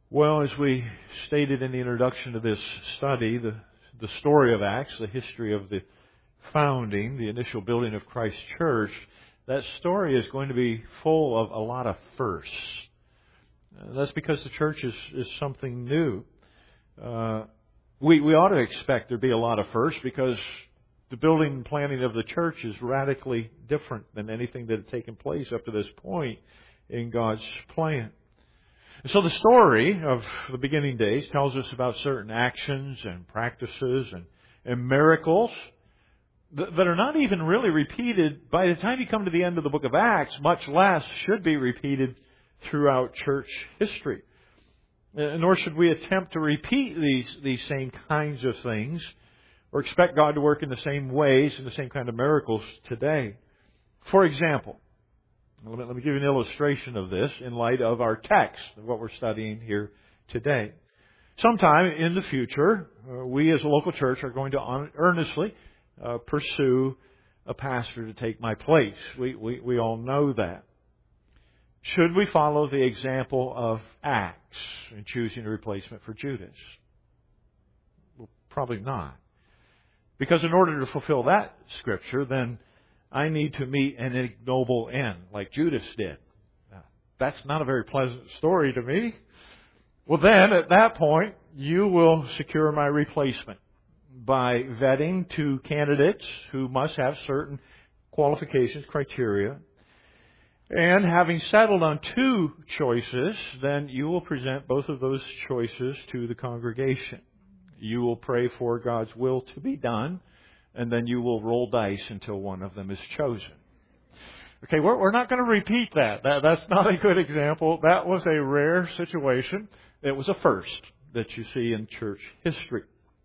Well, as we stated in the introduction to this study, the story of Acts, the history of the founding, the initial building of Christ's church, that story is going to be full of a lot of firsts. That's because the church is something new. We ought to expect there to be a lot of firsts because the building and planning of the church is radically different than anything that had taken place up to this point in God's plan. So the story of the beginning days tells us about certain actions and practices and miracles that are not even really repeated by the time you come to the end of the book of Acts, much less should be repeated throughout church history. Nor should we attempt to repeat these same kinds of things or expect God to work in the same ways and the same kind of miracles today. For example, let me give you an illustration of this in light of our text, of what we're studying here today. Sometime in the future, we as a local church are going to earnestly pursue a pastor to take my place. We all know that. Should we follow the example of Acts in choosing a replacement for Judas? Well, probably not. Because in order to fulfill that scripture, then I need to meet an ignoble end, like Judas did. Now, that's not a very pleasant story to me. Well then, at that point, you will secure my replacement by vetting two candidates who must have certain qualifications, criteria. And having settled on two choices, then you will present both of those choices to the congregation. You will pray for God's will to be done, and then you will roll dice until one of them is chosen. Okay, we're not going to repeat that. That's not a good example. That was a rare situation. It was a first that you see in church history.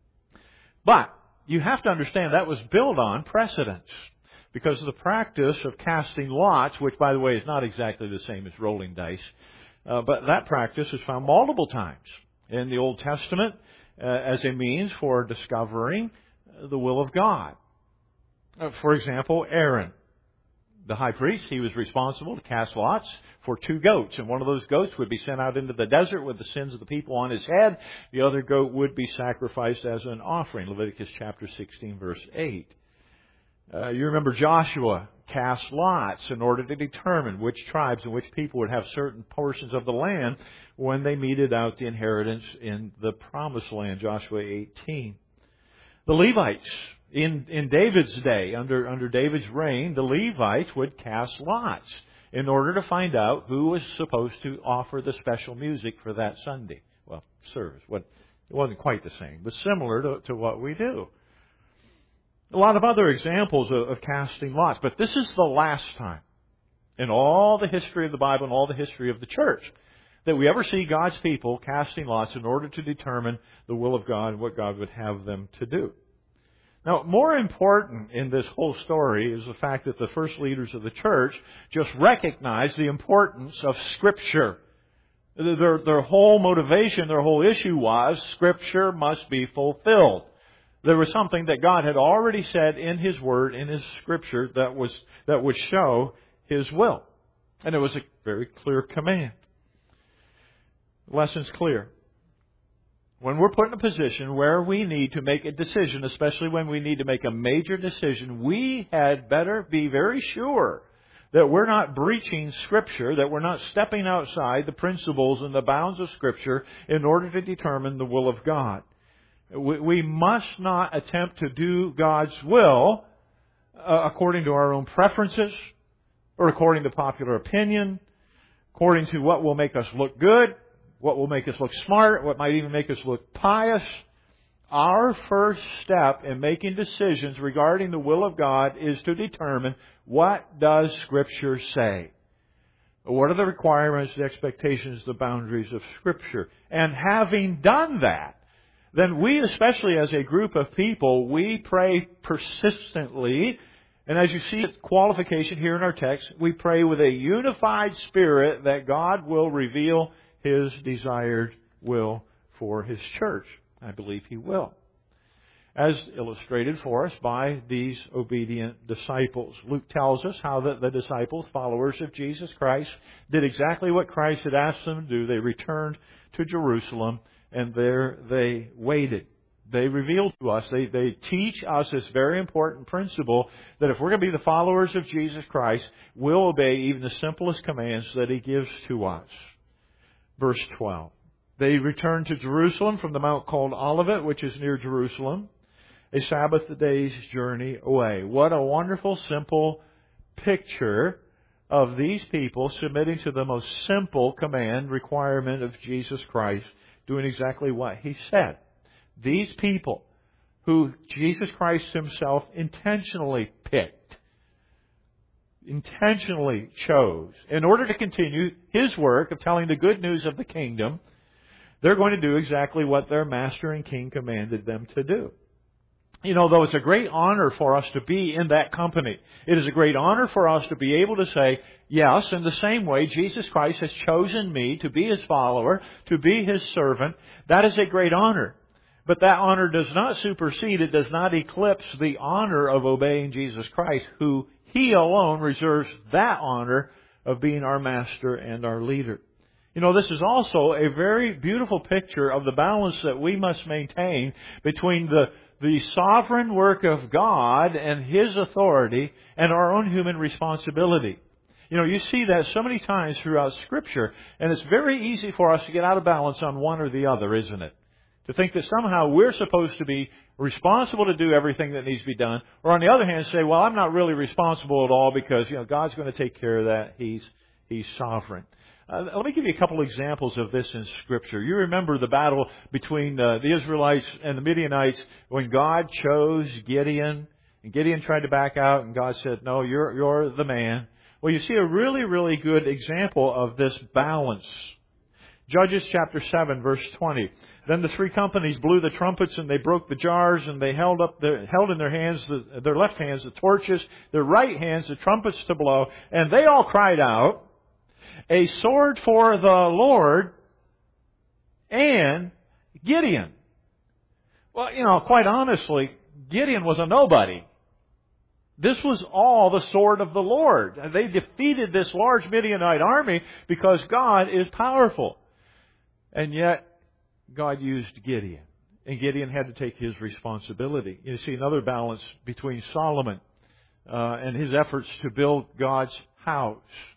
But you have to understand that was built on precedence. Because of the practice of casting lots, which, by the way, is not exactly the same as rolling dice, but that practice is found multiple times in the Old Testament as a means for discovering the will of God. For example, Aaron, the high priest, he was responsible to cast lots for two goats. And one of those goats would be sent out into the desert with the sins of the people on his head. The other goat would be sacrificed as an offering. Leviticus chapter 16, verse 8. You remember Joshua cast lots in order to determine which tribes and which people would have certain portions of the land when they meted out the inheritance in the promised land, Joshua 18. The Levites, in David's day, under David's reign, the Levites would cast lots in order to find out who was supposed to offer the special music for that Sunday. Well, service. It wasn't quite the same, but similar to what we do. A lot of other examples of casting lots, but this is the last time in all the history of the Bible and all the history of the church that we ever see God's people casting lots in order to determine the will of God and what God would have them to do. Now, more important in this whole story is the fact that the first leaders of the church just recognized the importance of Scripture. Their whole motivation, their whole issue was Scripture must be fulfilled. There was something that God had already said in His Word, in His Scripture, that would show His will. And it was a very clear command. The lesson's clear. When we're put in a position where we need to make a decision, especially when we need to make a major decision, we had better be very sure that we're not breaching Scripture, that we're not stepping outside the principles and the bounds of Scripture in order to determine the will of God. We must not attempt to do God's will according to our own preferences or according to popular opinion, according to what will make us look good, what will make us look smart, what might even make us look pious. Our first step in making decisions regarding the will of God is to determine what does Scripture say. What are the requirements, the expectations, the boundaries of Scripture? And having done that, then we, especially as a group of people, we pray persistently. And as you see the qualification here in our text, we pray with a unified spirit that God will reveal His desired will for His church. I believe He will. as illustrated for us by these obedient disciples. Luke tells us how the disciples, followers of Jesus Christ, did exactly what Christ had asked them to do. They returned to Jerusalem, and there they waited. They reveal to us, they teach us this very important principle that if we're going to be the followers of Jesus Christ, we'll obey even the simplest commands that He gives to us. Verse 12. They returned to Jerusalem from the mount called Olivet, which is near Jerusalem, a Sabbath day's journey away. What a wonderful, simple picture of these people submitting to the most simple command, requirement of Jesus Christ, doing exactly what He said. These people who Jesus Christ Himself intentionally picked, intentionally chose, in order to continue His work of telling the good news of the kingdom, they're going to do exactly what their Master and King commanded them to do. You know, though it's a great honor for us to be in that company, it is a great honor for us to be able to say, yes, in the same way Jesus Christ has chosen me to be His follower, to be His servant. That is a great honor. But that honor does not supersede, it does not eclipse the honor of obeying Jesus Christ, who He alone reserves that honor of being our Master and our leader. You know, this is also a very beautiful picture of the balance that we must maintain between the sovereign work of God and His authority and our own human responsibility. You know, you see that so many times throughout Scripture, and it's very easy for us to get out of balance on one or the other, isn't it? To think that somehow we're supposed to be responsible to do everything that needs to be done, or on the other hand say, well, I'm not really responsible at all because, you know, God's going to take care of that. He's sovereign. Let me give you a couple examples of this in Scripture. You remember the battle between the Israelites and the Midianites when God chose Gideon, and Gideon tried to back out, and God said, no, you're the man. Well, you see a really, really good example of this balance. Judges chapter 7, verse 20. Then the three companies blew the trumpets, and they broke the jars, and they held in their hands, their left hands, the torches, their right hands, the trumpets to blow, and they all cried out, a sword for the Lord and Gideon. Well, you know, quite honestly, Gideon was a nobody. This was all the sword of the Lord. They defeated this large Midianite army because God is powerful. And yet, God used Gideon. And Gideon had to take his responsibility. You see another balance between Solomon and his efforts to build God's house.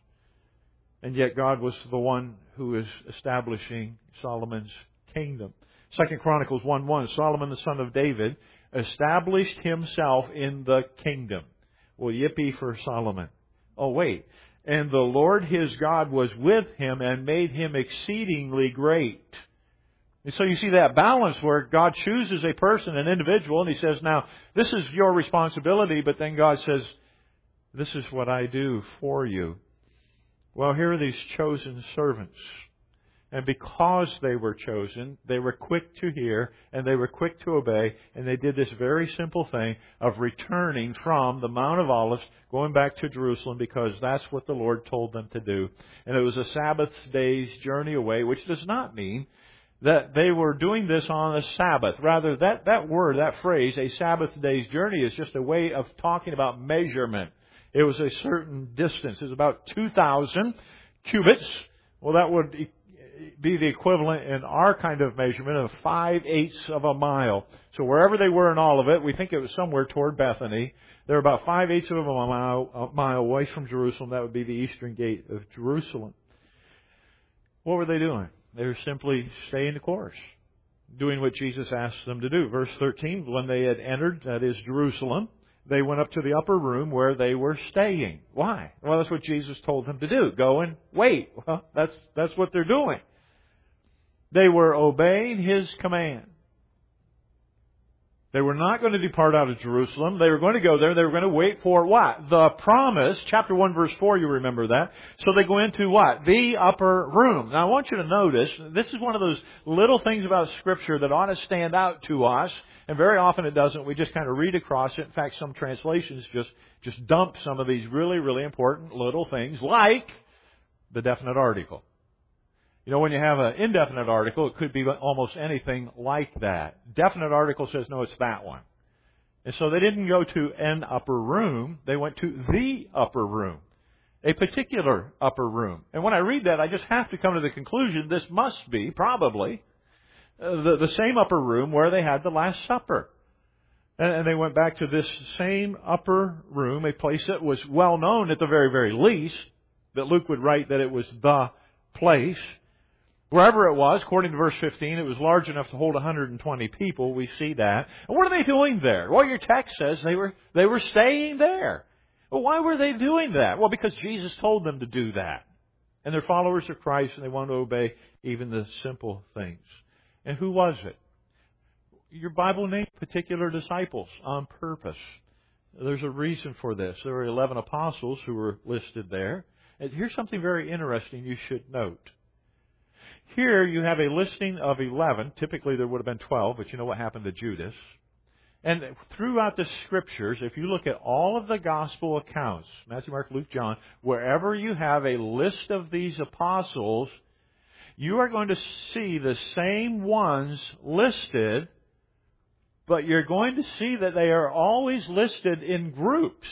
And yet God was the one who is establishing Solomon's kingdom. 2 Chronicles 1:1, Solomon the son of David established himself in the kingdom. Well, yippee for Solomon. Oh, wait. And the Lord his God was with him and made him exceedingly great. And so you see that balance where God chooses a person, an individual, and He says, now, this is your responsibility, but then God says, this is what I do for you. Well, here are these chosen servants. And because they were chosen, they were quick to hear and they were quick to obey. And they did this very simple thing of returning from the Mount of Olives, going back to Jerusalem, because that's what the Lord told them to do. And it was a Sabbath day's journey away, which does not mean that they were doing this on a Sabbath. Rather, that word, that phrase, a Sabbath day's journey, is just a way of talking about measurement. It was a certain distance. It was about 2,000 cubits. Well, that would be the equivalent in our kind of measurement of 5/8 of a mile. So wherever they were in all of it, we think it was somewhere toward Bethany. They're about 5/8 of a mile away from Jerusalem. That would be the eastern gate of Jerusalem. What were they doing? They were simply staying the course, doing what Jesus asked them to do. Verse 13, when they had entered, that is Jerusalem, they went up to the upper room where they were staying. Why? Well, that's what Jesus told them to do. Go and wait. Well, that's what they're doing. They were obeying His command. They were not going to depart out of Jerusalem. They were going to go there. They were going to wait for what? The promise. Chapter 1, verse 4, you remember that. So they go into what? The upper room. Now I want you to notice, this is one of those little things about Scripture that ought to stand out to us. And very often it doesn't. We just kind of read across it. In fact, some translations just dump some of these really, really important little things, like the definite article. You know, when you have an indefinite article, it could be almost anything like that. Definite article says, no, it's that one. And so they didn't go to an upper room. They went to the upper room, a particular upper room. And when I read that, I just have to come to the conclusion this must be, probably, the same upper room where they had the Last Supper. And they went back to this same upper room, a place that was well known at the very, very least, that Luke would write that it was the place. Wherever it was, according to verse 15, it was large enough to hold 120 people. We see that. And what are they doing there? Well, your text says they were staying there. Well, why were they doing that? Well, because Jesus told them to do that. And they're followers of Christ, and they want to obey even the simple things. And who was it? Your Bible named particular disciples on purpose. There's a reason for this. There were 11 apostles who were listed there. And here's something very interesting you should note. Here you have a listing of 11. Typically there would have been 12, but you know what happened to Judas. And throughout the Scriptures, if you look at all of the Gospel accounts, Matthew, Mark, Luke, John, wherever you have a list of these apostles, you are going to see the same ones listed, but you're going to see that they are always listed in groups.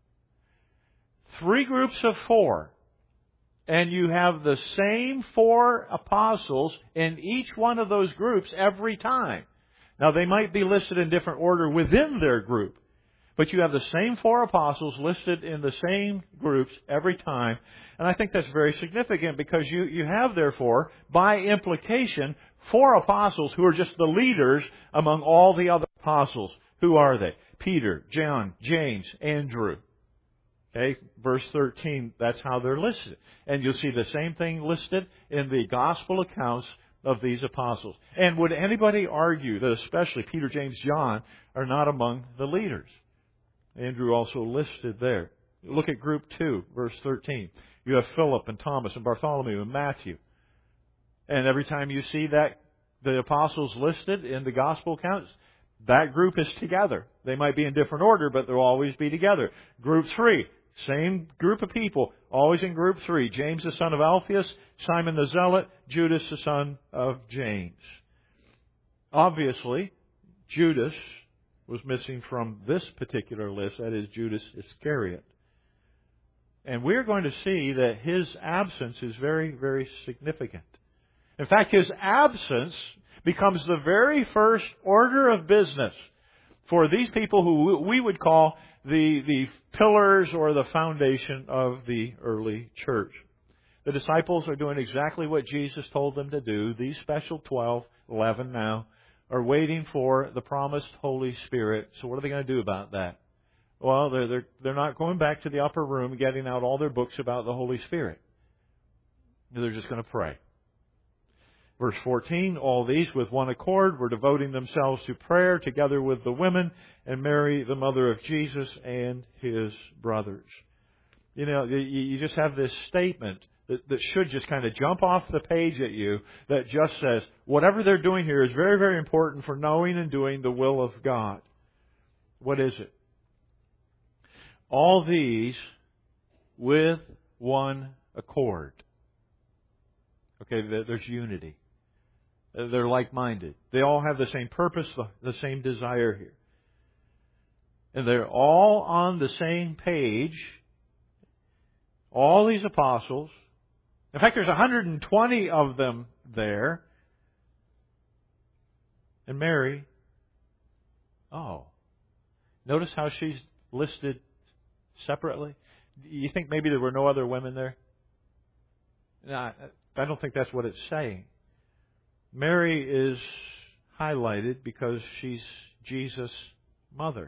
3 groups of 4. And you have the same 4 apostles in each one of those groups every time. Now, they might be listed in different order within their group, but you have the same 4 apostles listed in the same groups every time. And I think that's very significant because you have, therefore, by implication, 4 apostles who are just the leaders among all the other apostles. Who are they? Peter, John, James, Andrew. Okay, verse 13, that's how they're listed. And you'll see the same thing listed in the gospel accounts of these apostles. And would anybody argue that especially Peter, James, John are not among the leaders? Andrew also listed there. Look at group 2, verse 13. You have Philip and Thomas and Bartholomew and Matthew. And every time you see that the apostles listed in the gospel accounts, that group is together. They might be in different order, but they'll always be together. Group 3, same group of people, always in group 3. James the son of Alphaeus, Simon the Zealot, Judas the son of James. Obviously, Judas was missing from this particular list, that is Judas Iscariot. And we're going to see that his absence is very, very significant. In fact, his absence becomes the very first order of business for these people who we would call the pillars or the foundation of the early church. The disciples are doing exactly what Jesus told them to do. These special 12, 11 now, are waiting for the promised Holy Spirit. So what are they going to do about that? Well, they're not going back to the upper room getting out all their books about the Holy Spirit. They're just going to pray. Verse 14, all these with one accord were devoting themselves to prayer together with the women and Mary, the mother of Jesus, and his brothers. You know, you just have this statement that should just kind of jump off the page at you that just says, whatever they're doing here is very, very important for knowing and doing the will of God. What is it? All these with one accord. Okay, there's unity. They're like-minded. They all have the same purpose, the same desire here. And they're all on the same page. All these apostles. In fact, there's 120 of them there. And Mary, notice how she's listed separately. You think maybe there were no other women there? No, I don't think that's what it's saying. Mary is highlighted because she's Jesus' mother.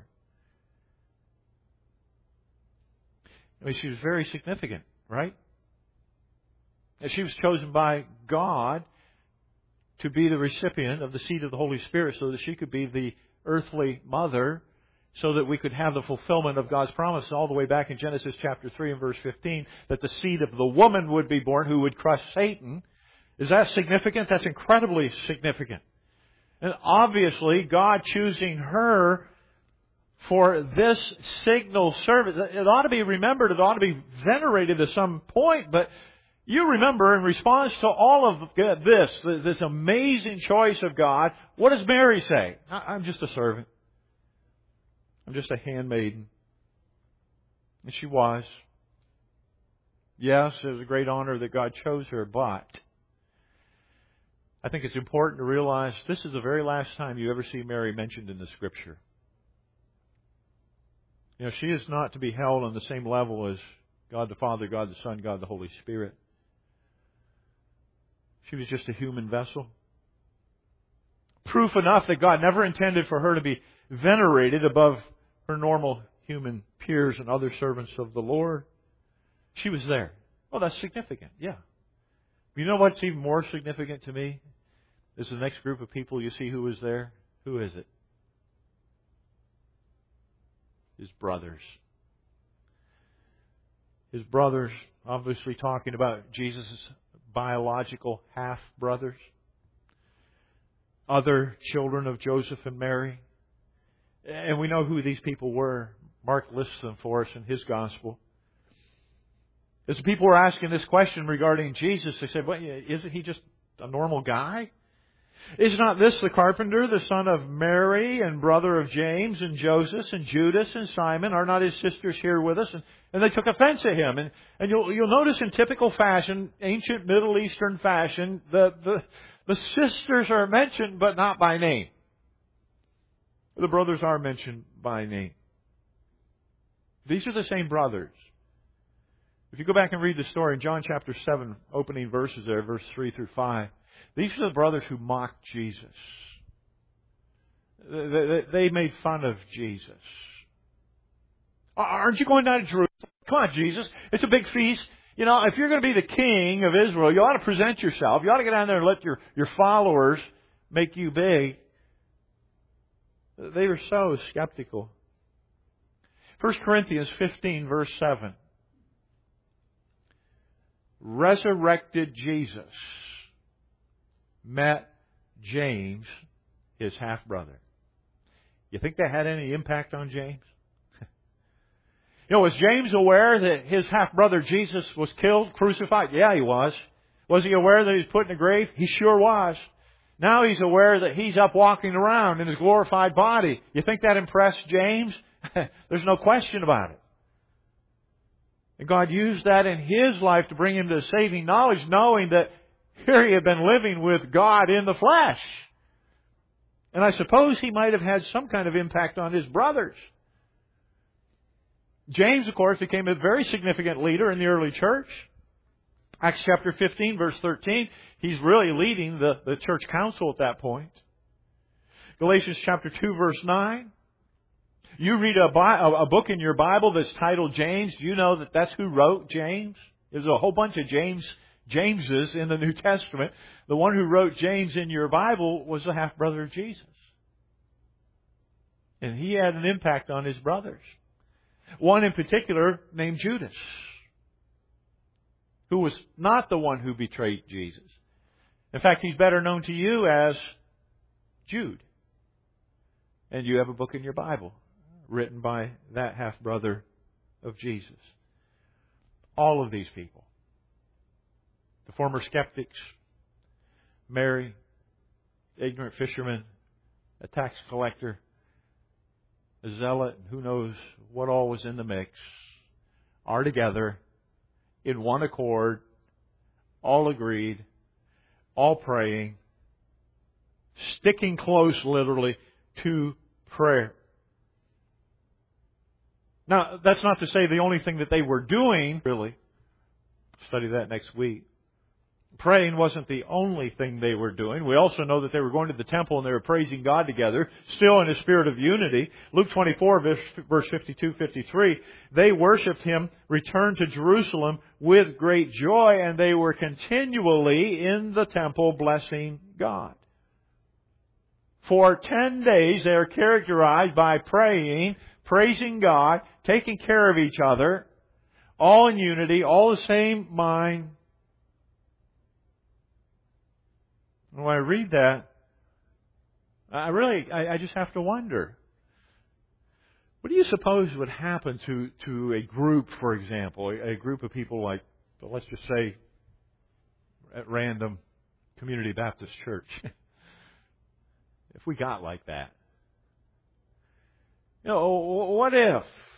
I mean, she was very significant, right? And she was chosen by God to be the recipient of the seed of the Holy Spirit so that she could be the earthly mother so that we could have the fulfillment of God's promise all the way back in Genesis chapter 3 and verse 15 that the seed of the woman would be born who would crush Satan. Is that significant? That's incredibly significant. And obviously, God choosing her for this signal service, it ought to be remembered, it ought to be venerated at some point, but You remember, in response to all of this amazing choice of God, what does Mary say? I'm just a servant. I'm just a handmaiden. And she was. Yes, it was a great honor that God chose her, but I think it's important to realize this is the very last time you ever see Mary mentioned in the Scripture. You know, she is not to be held on the same level as God the Father, God the Son, God the Holy Spirit. She was just a human vessel. Proof enough that God never intended for her to be venerated above her normal human peers and other servants of the Lord. She was there. Oh, that's significant. Yeah. You know what's even more significant to me? Is the next group of people you see who was there. Who is it? His brothers. His brothers, obviously talking about Jesus' biological half-brothers. Other children of Joseph and Mary. And we know who these people were. Mark lists them for us in his gospel. As the people were asking this question regarding Jesus, they said, well, isn't he just a normal guy? Is not this the carpenter, the son of Mary and brother of James and Joseph and Judas and Simon? Are not his sisters here with us? And they took offense at him. And you'll notice in typical fashion, ancient Middle Eastern fashion, the sisters are mentioned but not by name. The brothers are mentioned by name. These are the same brothers. If you go back and read the story in John chapter 7, opening verses there, verse 3 through 5, these are the brothers who mocked Jesus. They made fun of Jesus. Aren't you going down to Jerusalem? Come on, Jesus. It's a big feast. You know, if you're going to be the king of Israel, you ought to present yourself. You ought to get down there and let your followers make you big. They were so skeptical. 1 Corinthians 15, verse 7. Resurrected Jesus met James, his half-brother. You think that had any impact on James? You know, was James aware that his half-brother Jesus was killed, crucified? Yeah, he was. Was he aware that he was put in a grave? He sure was. Now he's aware that he's up walking around in his glorified body. You think that impressed James? There's no question about it. And God used that in his life to bring him to saving knowledge, knowing that here he had been living with God in the flesh. And I suppose he might have had some kind of impact on his brothers. James, of course, became a very significant leader in the early church. Acts chapter 15, verse 13, he's really leading the church council at that point. Galatians chapter 2, verse 9. You read a book in your Bible that's titled James. Do you know that that's who wrote James? There's a whole bunch of Jameses in the New Testament. The one who wrote James in your Bible was the half-brother of Jesus. And he had an impact on his brothers. One in particular named Judas, who was not the one who betrayed Jesus. In fact, he's better known to you as Jude. And you have a book in your Bible written by that half-brother of Jesus. All of these people. The former skeptics, Mary, ignorant fisherman, a tax collector, a zealot, who knows what all was in the mix, are together in one accord, all agreed, all praying, sticking close literally to prayer. Now, that's not to say the only thing that they were doing, really. Study that next week. Praying wasn't the only thing they were doing. We also know that they were going to the temple and they were praising God together, still in a spirit of unity. Luke 24, verse 52-53, they worshipped Him, returned to Jerusalem with great joy, and they were continually in the temple blessing God. For 10 days they are characterized by praying, praising God, taking care of each other, all in unity, all the same mind. And when I read that, I just have to wonder. What do you suppose would happen to a group, for example, a group of people like, let's just say, at random Community Baptist Church. If we got like that. You know, what if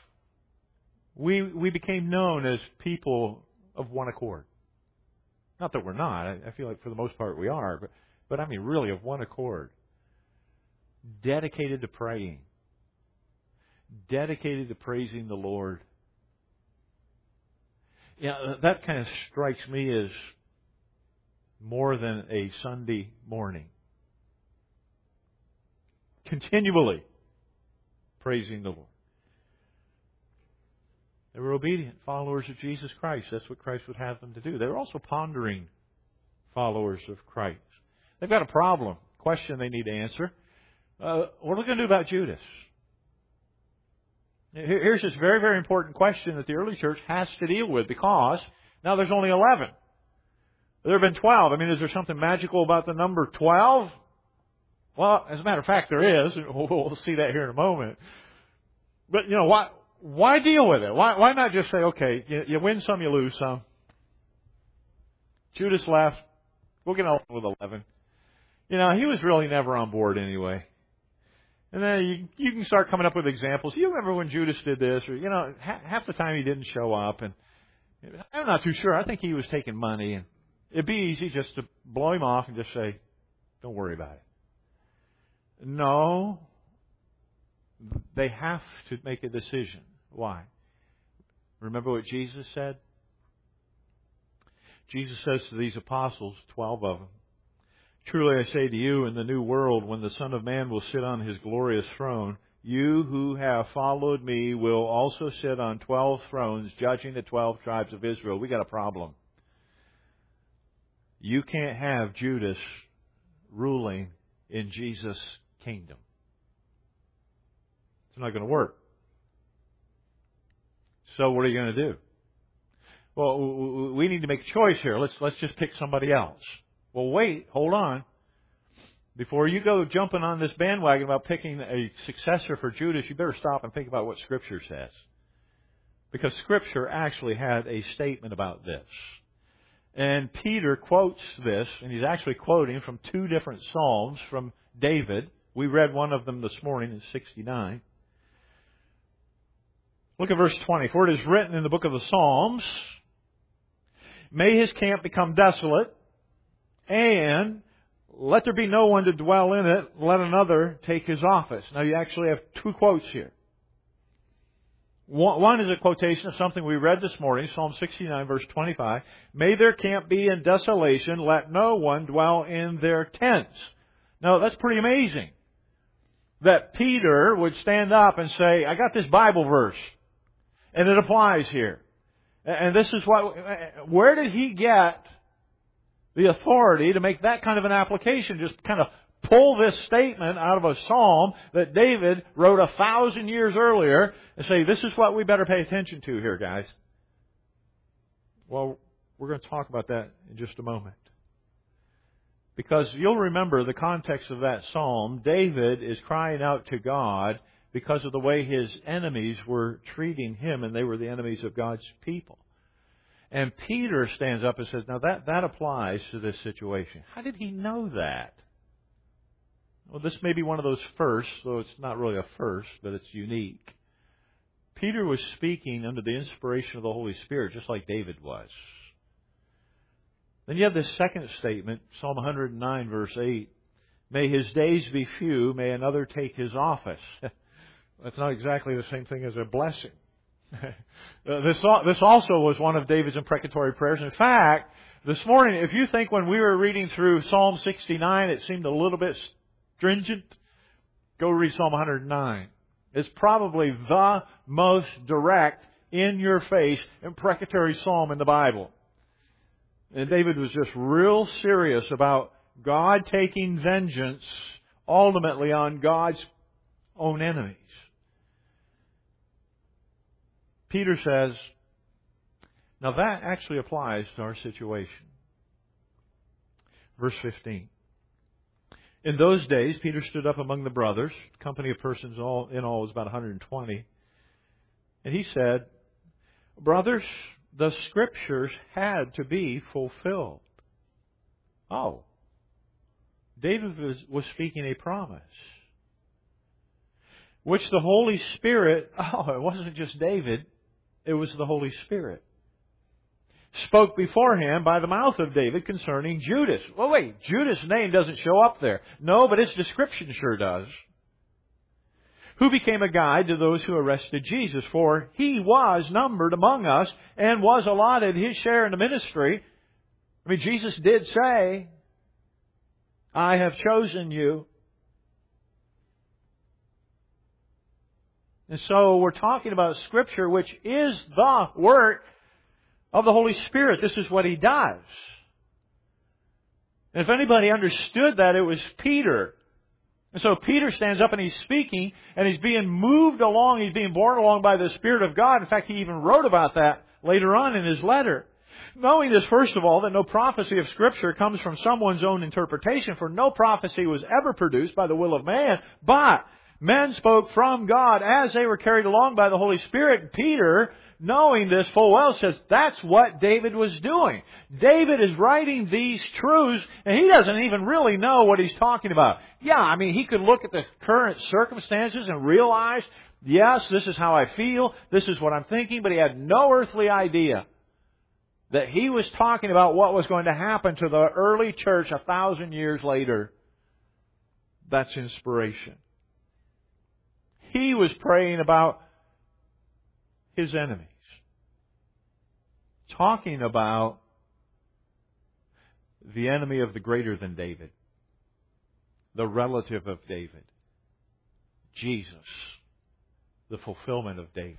we became known as people of one accord? Not that we're not. I feel like for the most part we are. But I mean really of one accord. Dedicated to praying. Dedicated to praising the Lord. Yeah, that kind of strikes me as more than a Sunday morning. Continually praising the Lord. They were obedient followers of Jesus Christ. That's what Christ would have them to do. They were also pondering followers of Christ. They've got a problem, question they need to answer. What are we going to do about Judas? Here's this very, very important question that the early church has to deal with, because now there's only 11. There have been 12. I mean, is there something magical about the number 12? Well, as a matter of fact, there is. We'll see that here in a moment. But, you know, why deal with it? Why not just say, okay, you win some, you lose some. Judas left. We'll get on with 11. You know, he was really never on board anyway. And then you can start coming up with examples. You remember when Judas did this? Or, you know, half the time he didn't show up. And I'm not too sure. I think he was taking money. And it'd be easy just to blow him off and just say, don't worry about it. No. They have to make a decision. Why? Remember what Jesus said? Jesus says to these apostles, 12 of them, truly I say to you, in the new world, when the Son of Man will sit on His glorious throne, you who have followed me will also sit on 12 thrones, judging the 12 tribes of Israel. We got a problem. You can't have Judas ruling in Jesus' kingdom. It's not going to work. So what are you going to do? Well, we need to make a choice here. Let's just pick somebody else. Well, wait, hold on. Before you go jumping on this bandwagon about picking a successor for Judas, you better stop and think about what Scripture says. Because Scripture actually had a statement about this. And Peter quotes this, and he's actually quoting from two different Psalms from David. We read one of them this morning in 69. Look at verse 20. For it is written in the book of the Psalms, may his camp become desolate, and let there be no one to dwell in it, let another take his office. Now you actually have two quotes here. One is a quotation of something we read this morning, Psalm 69, verse 25. May their camp be in desolation, let no one dwell in their tents. Now that's pretty amazing. That Peter would stand up and say, I got this Bible verse. And it applies here. And this is where did he get the authority to make that kind of an application? Just kind of pull this statement out of a psalm that David wrote 1,000 years earlier and say, this is what we better pay attention to here, guys. Well, we're going to talk about that in just a moment. Because you'll remember the context of that psalm. David is crying out to God because of the way his enemies were treating him, and they were the enemies of God's people. And Peter stands up and says, now that applies to this situation. How did he know that? Well, this may be one of those firsts, though it's not really a first, but it's unique. Peter was speaking under the inspiration of the Holy Spirit, just like David was. Then you have this second statement, Psalm 109, verse 8. May his days be few, may another take his office. That's not exactly the same thing as a blessing. This also was one of David's imprecatory prayers. In fact, this morning, if you think when we were reading through Psalm 69, it seemed a little bit stringent, go read Psalm 109. It's probably the most direct, in-your-face, imprecatory psalm in the Bible. And David was just real serious about God taking vengeance ultimately on God's own enemies. Peter says, now that actually applies to our situation. Verse 15. In those days, Peter stood up among the brothers, company of persons in all was about 120. And he said, brothers, the Scriptures had to be fulfilled. Oh, David was speaking a promise, which the Holy Spirit, it wasn't just David, it was the Holy Spirit, spoke beforehand by the mouth of David concerning Judas. Well, wait, Judas' name doesn't show up there. No, but its description sure does. Who became a guide to those who arrested Jesus, for he was numbered among us and was allotted his share in the ministry. I mean, Jesus did say, I have chosen you. And so we're talking about Scripture, which is the work of the Holy Spirit. This is what He does. And if anybody understood that, it was Peter. And so Peter stands up and he's speaking, and he's being moved along, he's being borne along by the Spirit of God. In fact, he even wrote about that later on in his letter. Knowing this, first of all, that no prophecy of Scripture comes from someone's own interpretation, for no prophecy was ever produced by the will of man, but men spoke from God as they were carried along by the Holy Spirit. Peter, knowing this full well, says that's what David was doing. David is writing these truths, and he doesn't even really know what he's talking about. Yeah, I mean, he could look at the current circumstances and realize, yes, this is how I feel, this is what I'm thinking, but he had no earthly idea that he was talking about what was going to happen to the early church 1,000 years later. That's inspiration. He was praying about his enemies. Talking about the enemy of the greater than David. The relative of David. Jesus. The fulfillment of David.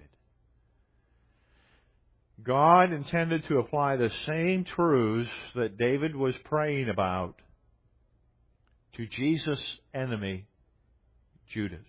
God intended to apply the same truths that David was praying about to Jesus' enemy, Judas.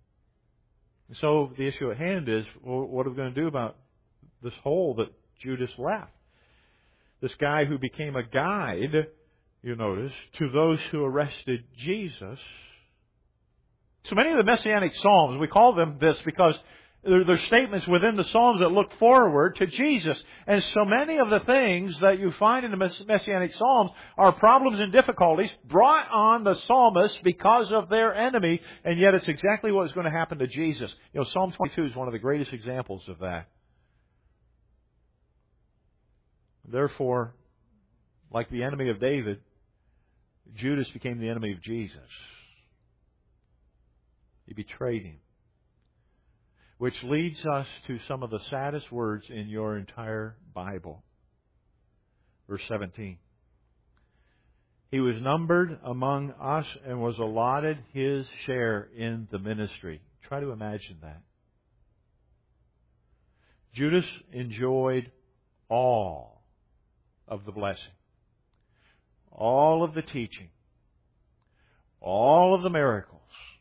So the issue at hand is, well, what are we going to do about this hole that Judas left? This guy who became a guide, you notice, to those who arrested Jesus. So many of the Messianic Psalms, we call them this because they're statements within the Psalms that look forward to Jesus. And so many of the things that you find in the Messianic Psalms are problems and difficulties brought on the psalmists because of their enemy, and yet it's exactly what is going to happen to Jesus. You know, Psalm 22 is one of the greatest examples of that. Therefore, like the enemy of David, Judas became the enemy of Jesus. He betrayed Him. Which leads us to some of the saddest words in your entire Bible. Verse 17. He was numbered among us and was allotted his share in the ministry. Try to imagine that. Judas enjoyed all of the blessing. All of the teaching. All of the miracles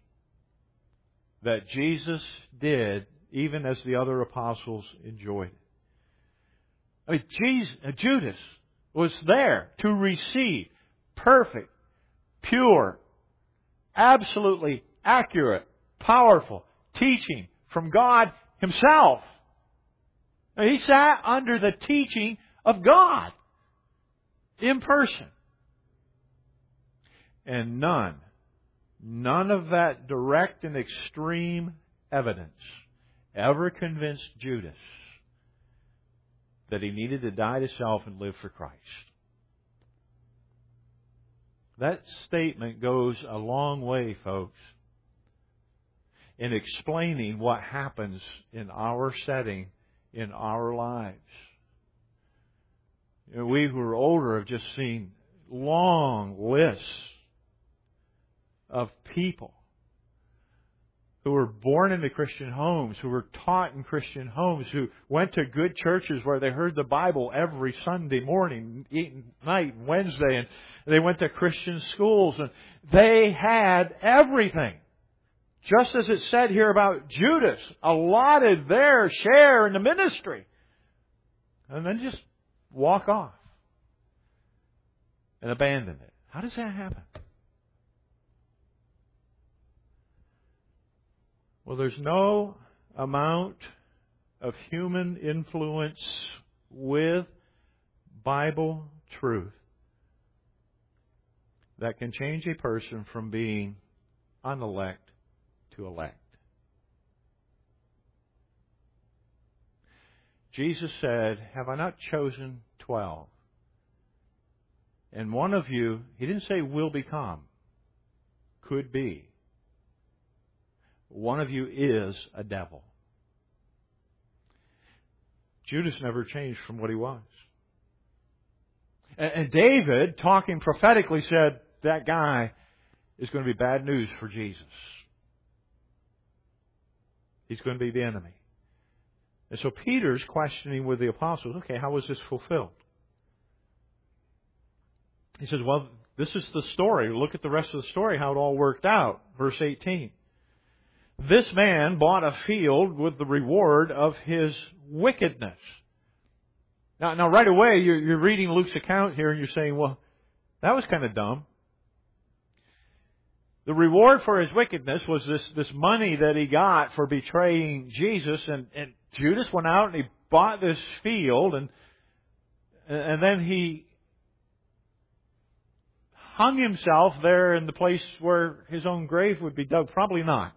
that Jesus did, even as the other apostles enjoyed it. I mean, Judas was there to receive perfect, pure, absolutely accurate, powerful teaching from God Himself. He sat under the teaching of God in person. And none of that direct and extreme evidence ever convinced Judas that he needed to die to self and live for Christ. That statement goes a long way, folks, in explaining what happens in our setting, in our lives. You know, we who are older have just seen long lists of people who were born into Christian homes, who were taught in Christian homes, who went to good churches where they heard the Bible every Sunday morning, night, Wednesday, and they went to Christian schools, and they had everything. Just as it said here about Judas, allotted their share in the ministry. And then just walk off and abandon it. How does that happen? Well, there's no amount of human influence with Bible truth that can change a person from being unelect to elect. Jesus said, "Have I not chosen 12? And one of you," He didn't say will become, could be. One of you is a devil. Judas never changed from what he was. And David, talking prophetically, said that guy is going to be bad news for Jesus. He's going to be the enemy. And so Peter's questioning with the apostles, okay, how was this fulfilled? He says, well, this is the story. Look at the rest of the story, how it all worked out. Verse 18. This man bought a field with the reward of his wickedness. Now right away, you're reading Luke's account here and you're saying, well, that was kind of dumb. The reward for his wickedness was this money that he got for betraying Jesus, and Judas went out and he bought this field, and then he hung himself there in the place where his own grave would be dug. Probably not.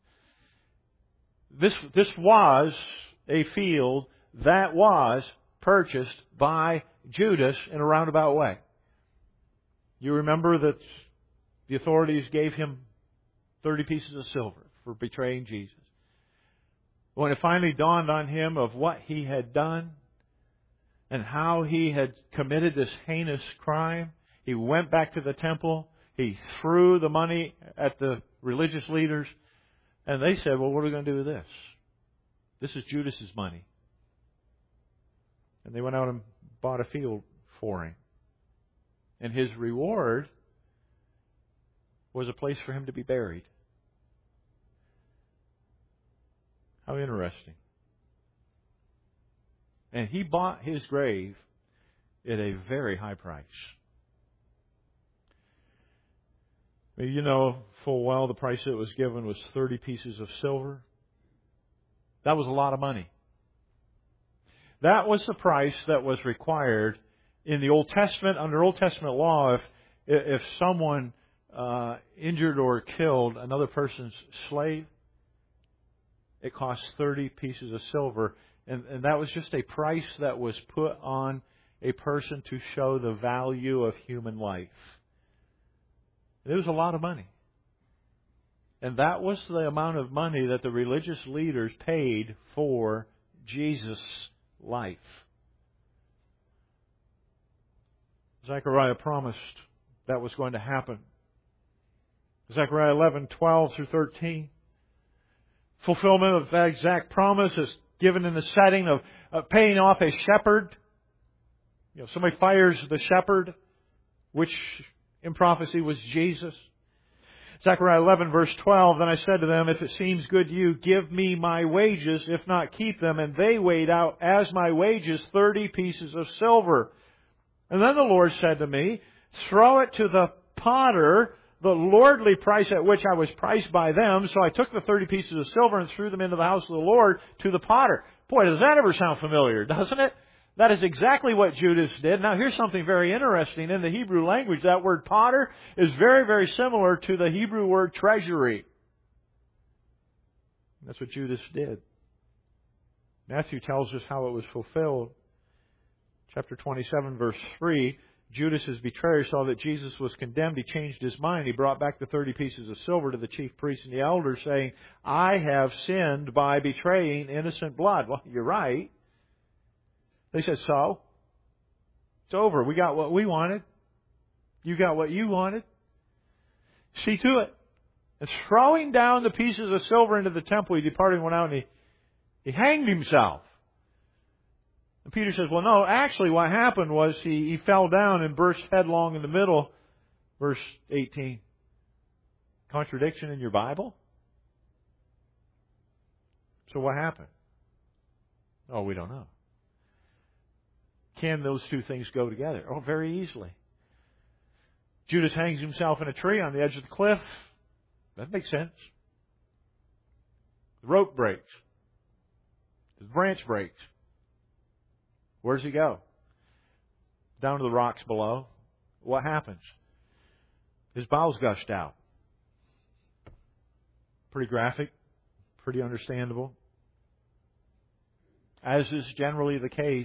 This was a field that was purchased by Judas in a roundabout way. You remember that the authorities gave him 30 pieces of silver for betraying Jesus. When it finally dawned on him of what he had done and how he had committed this heinous crime, he went back to the temple, he threw the money at the religious leaders, and they said, well, what are we going to do with this? This is Judas's money. And they went out and bought a field for him. And his reward was a place for him to be buried. How interesting. And he bought his grave at a very high price. You know full well the price that was given was 30 pieces of silver. That was a lot of money. That was the price that was required in the Old Testament. Under Old Testament law, if someone injured or killed another person's slave, it cost 30 pieces of silver. And that was just a price that was put on a person to show the value of human life. It was a lot of money. And that was the amount of money that the religious leaders paid for Jesus' life. Zechariah promised that was going to happen. Zechariah 11:12 through 13. Fulfillment of that exact promise is given in the setting of paying off a shepherd. You know, somebody fires the shepherd, which in prophecy was Jesus. Zechariah 11 verse 12, then I said to them, if it seems good to you, give me my wages, if not keep them. And they weighed out as my wages 30 pieces of silver. And then the Lord said to me, throw it to the potter, the lordly price at which I was priced by them. So I took the 30 pieces of silver and threw them into the house of the Lord to the potter. Boy, does that ever sound familiar, doesn't it? That is exactly what Judas did. Now here's something very interesting. In the Hebrew language, that word potter is very, very similar to the Hebrew word treasury. That's what Judas did. Matthew tells us how it was fulfilled. Chapter 27, verse 3, Judas' betrayer saw that Jesus was condemned. He changed his mind. He brought back the 30 pieces of silver to the chief priests and the elders, saying, I have sinned by betraying innocent blood. Well, you're right. They said, so? It's over. We got what we wanted. You got what you wanted. See to it. And throwing down the pieces of silver into the temple, he departed and went out and he hanged himself. And Peter says, well, no, actually what happened was he fell down and burst headlong in the middle. Verse 18. Contradiction in your Bible? So what happened? Oh, we don't know. Can those two things go together? Oh, very easily. Judas hangs himself in a tree on the edge of the cliff. That makes sense. The rope breaks. The branch breaks. Where does he go? Down to the rocks below. What happens? His bowels gushed out. Pretty graphic, pretty understandable. As is generally the case,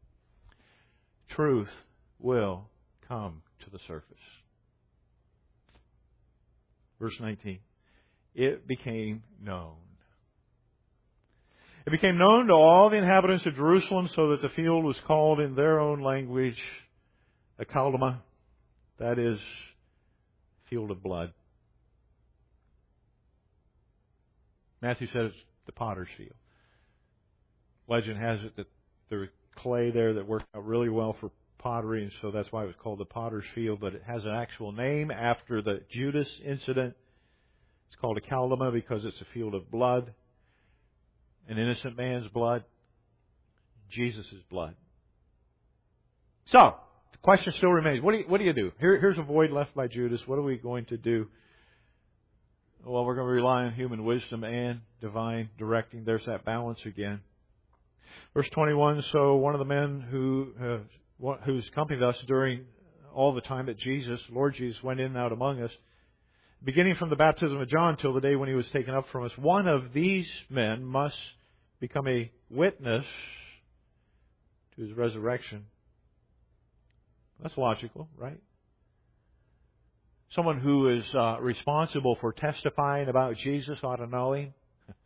truth will come to the surface. Verse 19. It became known. It became known to all the inhabitants of Jerusalem, so that the field was called in their own language Akeldama, that is, field of blood. Matthew says it's the potter's field. Legend has it that there was clay there that worked out really well for pottery, and so that's why it was called the potter's field, but it has an actual name after the Judas incident. It's called Akeldama because it's a field of blood, an innocent man's blood, Jesus' blood. So, the question still remains, what do you do? Here's a void left by Judas. What are we going to do? Well, we're going to rely on human wisdom and divine directing. There's that balance again. Verse 21, so one of the men who's accompanied us during all the time that Lord Jesus, went in and out among us, beginning from the baptism of John till the day when he was taken up from us, one of these men must become a witness to his resurrection. That's logical, right? Someone who is responsible for testifying about Jesus ought to know Him.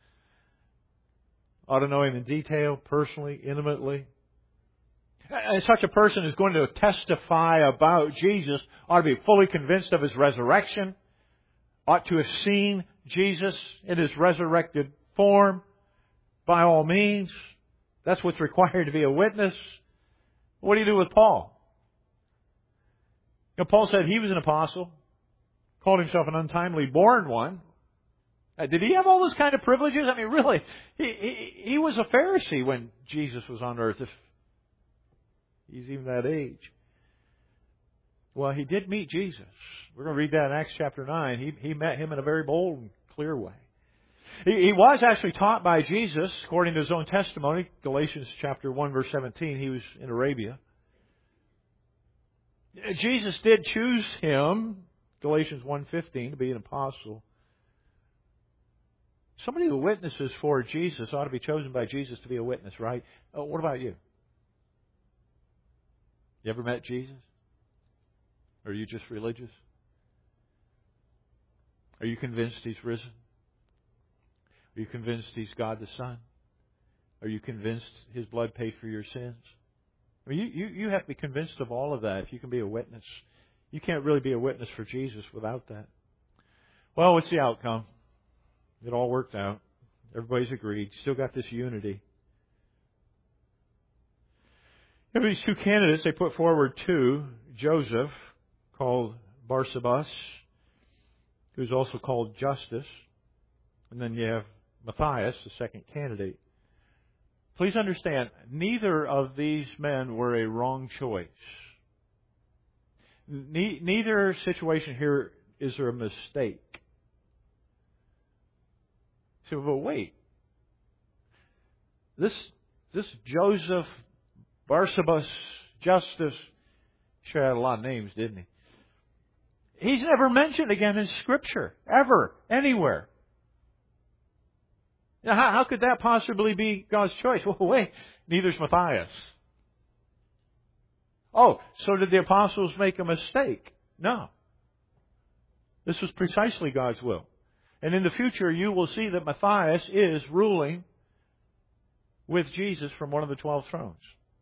Ought to know Him in detail, personally, intimately. And such a person is going to testify about Jesus, ought to be fully convinced of His resurrection, ought to have seen Jesus in His resurrected form. By all means, that's what's required to be a witness. What do you do with Paul? You know, Paul said he was an apostle, called himself an untimely born one. Did he have all those kind of privileges? I mean, really, he was a Pharisee when Jesus was on earth, if he's even that age. Well, he did meet Jesus. We're going to read that in Acts chapter 9. He met Him in a very bold and clear way. He was actually taught by Jesus, according to his own testimony. Galatians chapter 1, verse 17, he was in Arabia. Jesus did choose him, Galatians 1:15, to be an apostle. Somebody who witnesses for Jesus ought to be chosen by Jesus to be a witness, right? What about you? You ever met Jesus? Or are you just religious? Are you convinced He's risen? Are you convinced He's God the Son? Are you convinced His blood paid for your sins? I mean, you have to be convinced of all of that if you can be a witness. You can't really be a witness for Jesus without that. Well, what's the outcome? It all worked out. Everybody's agreed. Still got this unity. You have these two candidates. They put forward two. Joseph, called Barsabas, who's also called Justus. And then you have Matthias, the second candidate. Please understand, neither of these men were a wrong choice. Neither situation here is there a mistake. So, but wait. This Joseph, Barsabas, Justus, sure had a lot of names, didn't he? He's never mentioned again in Scripture, ever, anywhere. Now, how could that possibly be God's choice? Well, wait, neither's Matthias. Oh, so did the apostles make a mistake? No. This was precisely God's will. And in the future, you will see that Matthias is ruling with Jesus from one of the 12 thrones.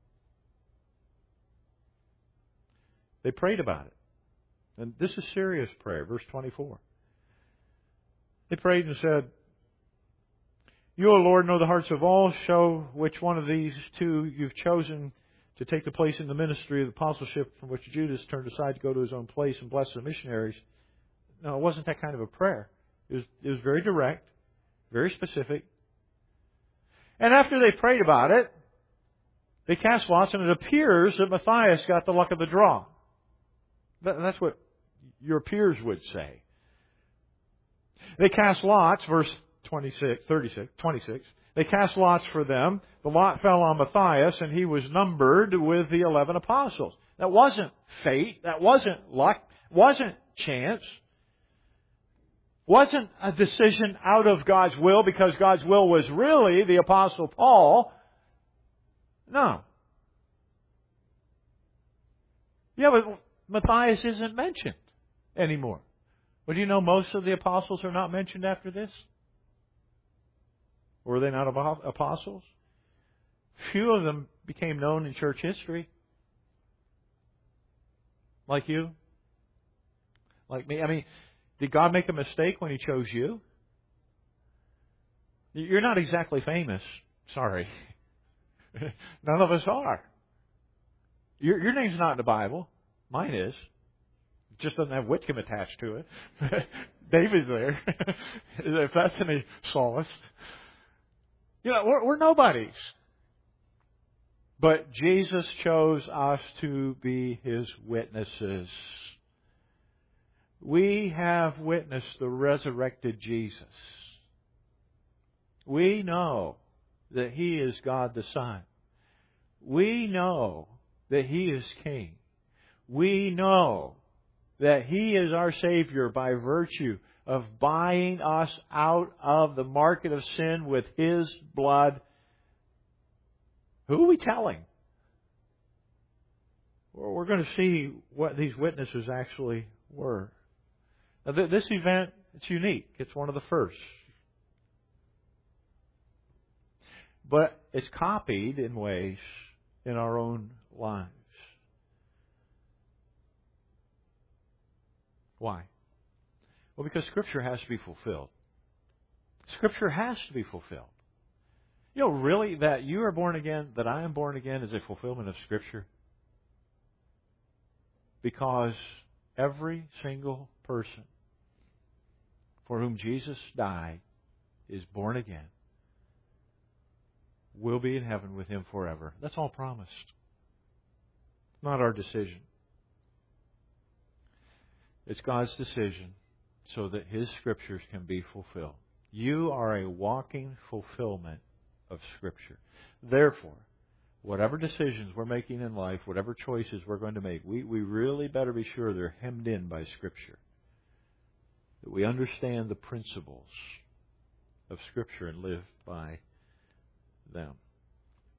They prayed about it. And this is serious prayer, verse 24. They prayed and said, You, O Lord, know the hearts of all. Show which one of these two you've chosen to take the place in the ministry of the apostleship from which Judas turned aside to go to his own place and bless the missionaries. No, it wasn't that kind of a prayer. It was very direct, very specific. And after they prayed about it, they cast lots, and it appears that Matthias got the luck of the draw. That's what your peers would say. They cast lots, verse 26. They cast lots for them. The lot fell on Matthias, and he was numbered with the 11 apostles. That wasn't fate. That wasn't luck. Wasn't chance. Wasn't a decision out of God's will because God's will was really the Apostle Paul. No. Yeah, but Matthias isn't mentioned anymore. Well, do you know most of the apostles are not mentioned after this? Were they not apostles? Few of them became known in church history. Like you. Like me. I mean, did God make a mistake when He chose you? You're not exactly famous. Sorry. None of us are. Your name's not in the Bible. Mine is. It just doesn't have Whitcomb attached to it. David's there. If that's any solace. You know, we're nobodies. But Jesus chose us to be His witnesses. We have witnessed the resurrected Jesus. We know that He is God the Son. We know that He is King. We know that He is our Savior by virtue of buying us out of the market of sin with His blood. Who are we telling? Well, we're going to see what these witnesses actually were. Now, this event, it's unique. It's one of the first. But it's copied in ways in our own lives. Why? Well, because Scripture has to be fulfilled. Scripture has to be fulfilled. You know, really, that you are born again, that I am born again, is a fulfillment of Scripture. Because every single person for whom Jesus died is born again, will be in heaven with Him forever. That's all promised. It's not our decision. It's God's decision so that His Scriptures can be fulfilled. You are a walking fulfillment of Scripture. Therefore, whatever decisions we're making in life, whatever choices we're going to make, we really better be sure they're hemmed in by Scripture. That we understand the principles of Scripture and live by them.